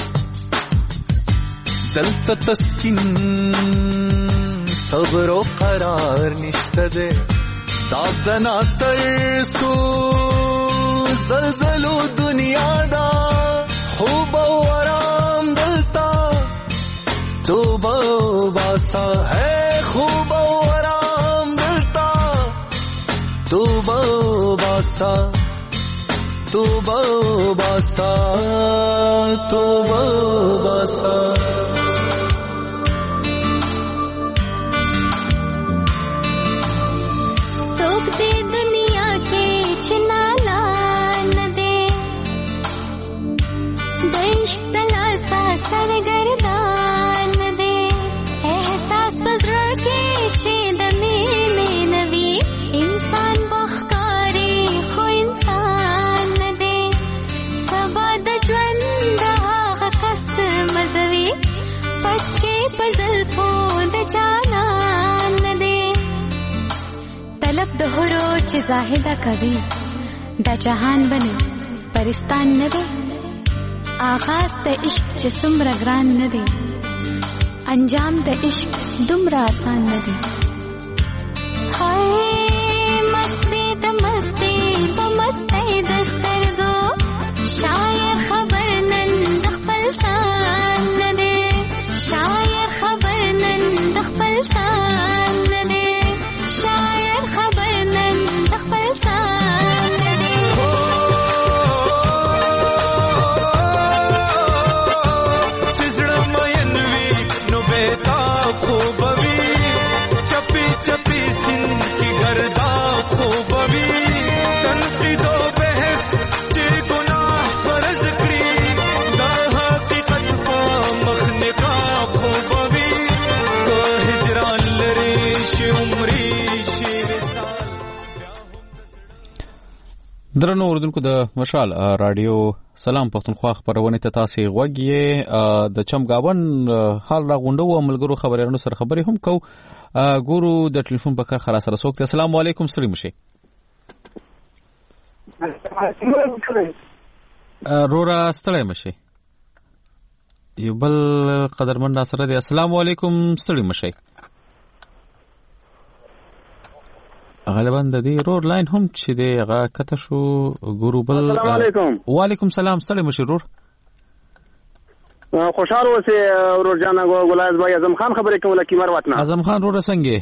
دلتا تسکین صبر و قرار نشته ده دادنا ترسو زلزلو دنیا دا خوب و ورام دلتا تو باسا ہے خوب و ورام دلتا تو باسا تو باسا تو باسا सरगर्दान दे एहसास बजरा के चेदमे में नवी इंसान बखकारी खो इंसान दे सबद ज्वंदा कस मजवी چې زاهده کوي دا جهان بنه پرستان نه دی آغاز د عشق چې څومره ګران نه دی انجام د عشق دومره آسان نه دی هاي مستی د مستی په مستی د سترګو شاید خبر نن د خپل ځان نه دی شاید خبر نن د خپل ځان نه دی شاید خبر نن د خپل ځان نه دی چې زړه مین وي نو بېتاب خوب وي چپی چپی سین کی گردا خوب وي تنقید و بحث چې ګناه فرض کړي دا حقیقت په مخ نقاب خوب وي که هجران لري شي عمري شي وصال درنو اوردونکو د مشال رادیو سلام پښتونخوا خبرونه ته تاسو غوږی د چمګاون حال را غونډو او ملګرو خبرونو سره خبرې هم کو ګورو د ټلیفون په کار خلاص سره سوکته السلام علیکم ستړي مشه رورا ستړي مشه یو بل قدرمن سره دی السلام علیکم ستړي مشه غالبا د دې رور لاین هم چې دی هغه کته شو ګورو بل السلام علیکم وعلیکم سلام ستړي مشه رور خوشحال اوسې ورور جان ګلایز بھائی اعظم خان خبرې کوم لکه مروتنا اعظم خان رور څنګه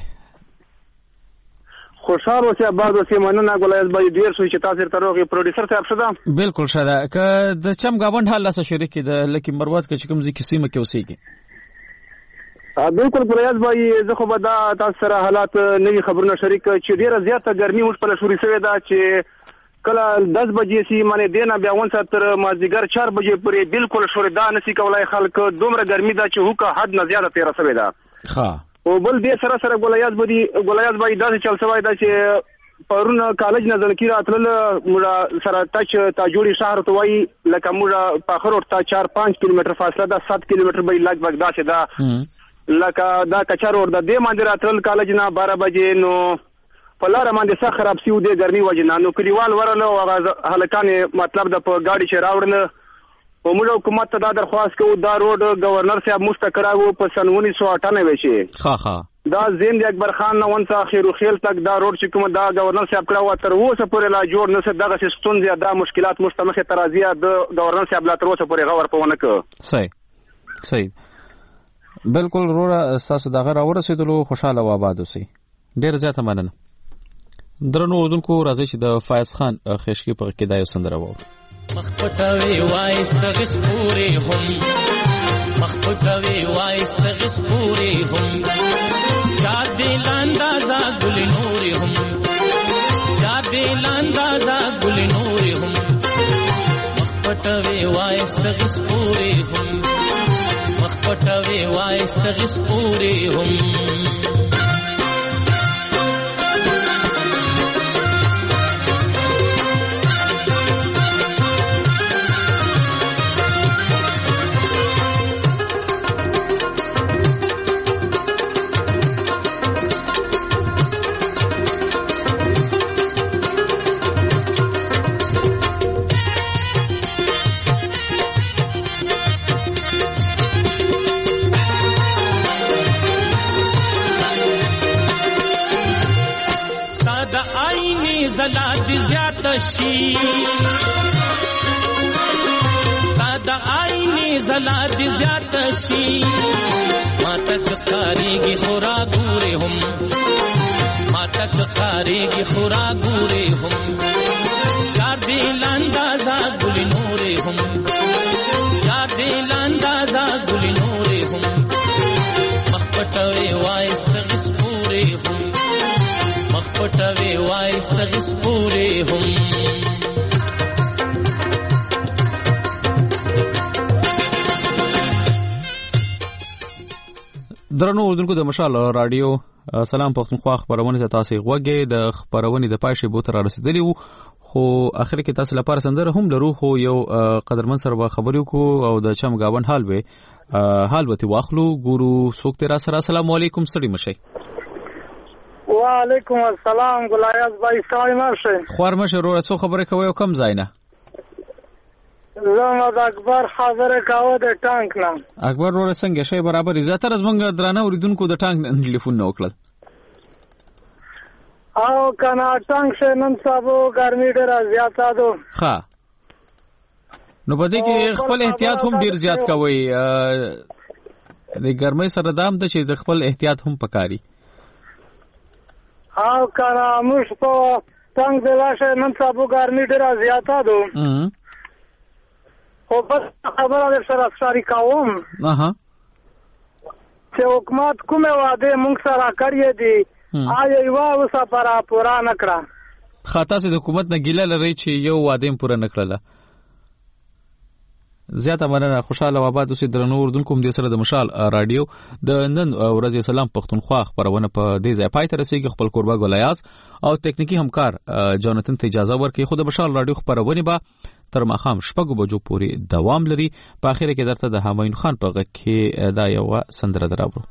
خوشحال اوسې آباد اوسې مننه ګلایز بھائی ډیر شو چې تاسو ته روغي پروډوسر صاحب شته بالکل شته ک د چم غاوند حال لاسه شریک د لکه مروت کې کوم ځکه سیمه کې اوسېږي بالکل ګلایز بھائی زه خو به دا تاسو سره حالات نوي خبرونه شریک چې ډیره زیاته ګرمي اوس په شوري شوې ده چې کله 10 بجې سي معنی دینه بیا 1 تر مازیګر 4 بجې پورې بالکل شوردا نسی کولای خلک دومره ګرمي ده چې هوکه حد نه زیاته تیر شوې ده ها او بل دې سره ګلایز بھائی دا چل سوای ده چې پرونه کالج نه ځل کې راتل موږ سره ټچ تا جوړي شهر ته وای لکه موږ په اخر ورته 4-5 کیلومتر فاصله ده 7 کیلومتر به لګ بګ دا چې دا لکه دا کچر ور د دې باندې راتل کالج نه 12 بجې نو په لار باندې څه خراب سیو دې ګرمي وجنه نو کلیوال ورله او هلکان مطلب د په گاډي چې راوړل او موږ حکومت ته دا درخواست کوو دا روډ گورنر صاحب مستقراو په سن 1998 شي ها دا زین اکبر خان نو ونڅ خیرو خیل تک دا روډ چې کوم دا گورنر صاحب کړو تر اوسه پورې لا جوړ نه څه دغه ستونزې دا مشکلات مستمخه ترازیه د گورنر صاحب لا تر اوسه پورې غور پونه کو صحیح بالکل رورا تاسو دغه راورسېدلو خوشاله و آباد اوسئ ډیر زیاته مننه درنو اردوونکو راځي چې د فایز خان خشکی په کې دا یو سندره وو مخپټوي وایستغس پوری هم مخپټوي وایستغس پوری هم یاد لاندازا ګل نور هم یاد لاندازا ګل نور هم مخپټوي وایستغس پوری هم مخپټوي وایستغس پوری هم زلاد زیات شي دا عیني زلاد زیات شي ماتک کاریږي خورا ګوري هم ماتک کاریږي خورا ګوري هم چار دی لاندازا ګل نور هم چار دی لاندازا ګل نور هم مخپټوي وایستغس پوره هم مخپټوي وایستغس پوره هم درنو اردوونکو د مشال رادیو سلام پښتونخوا خبرونه ته تاسو غوږی د خبرونه د پاشه بوتر رسیدلی وو خو اخر کې تاسو لپاره سندره هم لرو خو یو قدرمن سره خبرو کو او د چم گاون حال به واخلو ګورو سوک تیرا سره السلام علیکم سړي مشه وعلیکم السلام ګلایاز بای ستای ماشه خوار مشه رو رسو خبره کوي او کم ځای نه زما د اکبر خبره کاوه د ټانک نه اکبر رو څنګه شی برابر عزت تر زمونږ درانه اوریدونکو د ټانک ټلیفون نه وکړل او کنه ټانک شه نن سبا ګرمي ډیره زیاته ده ها نو بده کې خپل احتیاط هم ډیر زیات کوي د ګرمۍ سره دام د چې د خپل احتیاط هم پکاري او کنه موږ په ټانک دلاشه نن سبا ګرمي ډیره زیاته ده خو بس خبره در سره افشاری کوم چې حکومت کومه وعده موږ سره کړې دي آیا یو اوسه پورا نکړه خاطا سي د حکومت نه ګیله لري چې یو وعده پورا نکړله زیاته مننه خوشاله آباد اوسې درنو اردوونکو هم د سره د مشال رادیو د نن ورځې سلام پښتونخوا خبرونه په دې ځای پای ته رسیدي خپل قربا ګولیاز او تکنیکی همکار جانتن ته اجازه ورکړي خو د مشال رادیو خبرونه به تر ماخام شپږ بجو پورې دوام لري په اخر کې درته د همایون خان په غږ کې دا یو سندره دراوړو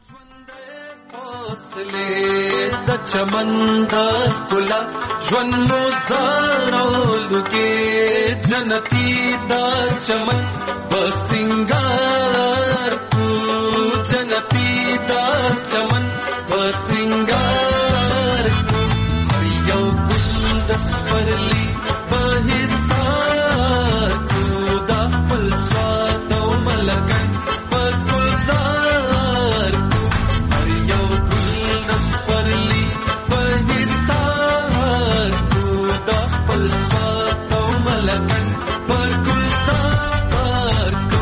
د چمن د ګلا ژوندو زارولږي جنتی د چمن بسنګار کو جنتی د چمن بسنګار کو یو ګل د سپرلی په حساب کو د خپل سات او ملګری په ګلزار کو یو ګل د سپرلی په حساب کو د خپل سات او ملګری په ګلزار کو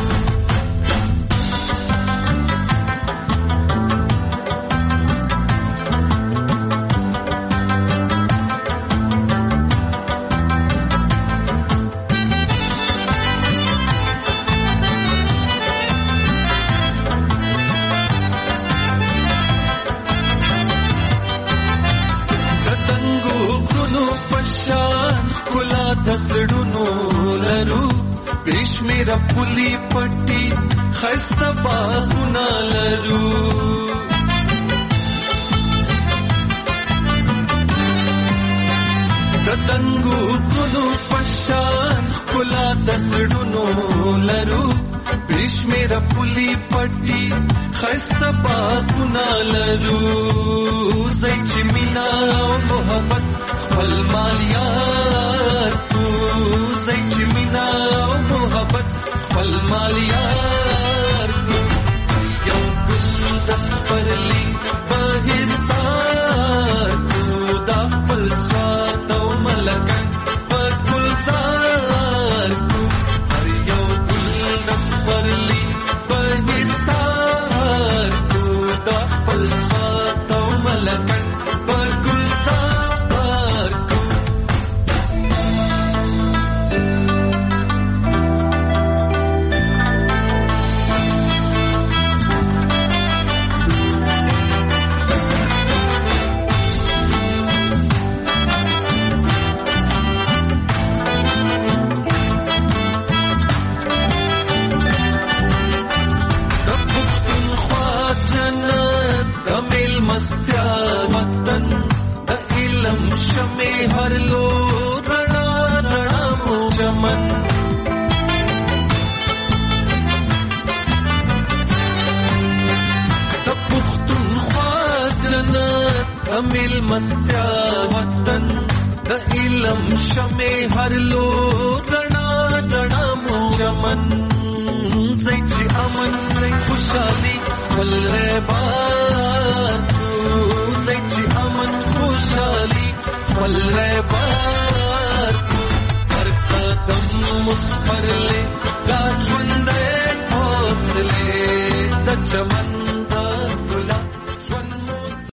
دسړونو لرو پرشمیر پولی پټي خسته باغونه لرو دتنګو غونو پشان خلا دسړونو لرو پرشمیر پولی پټي خسته باغونه لرو زای چې مینا او محبت خپل مالیار کو زای چې مینا او محبت خپل مالیار کو یو ګل د سپرلی په حساب کو د خپل سات او ملګری په ګلزار کو یو ګل د سپرلی په حساب کو د خپل سات او ملګری په ګلزار کو وطن د علم شمه هر لو رڼا رڼا مو چمن د پښتونخوا جنت امل مستیا وطن د علم شمه هر لو رڼا رڼا مو چمن زای چې امن خوشالي ولربار زای چې امن خوشالي ولربار هر قدم مسپرلې لا ژوندې حوصله د چمن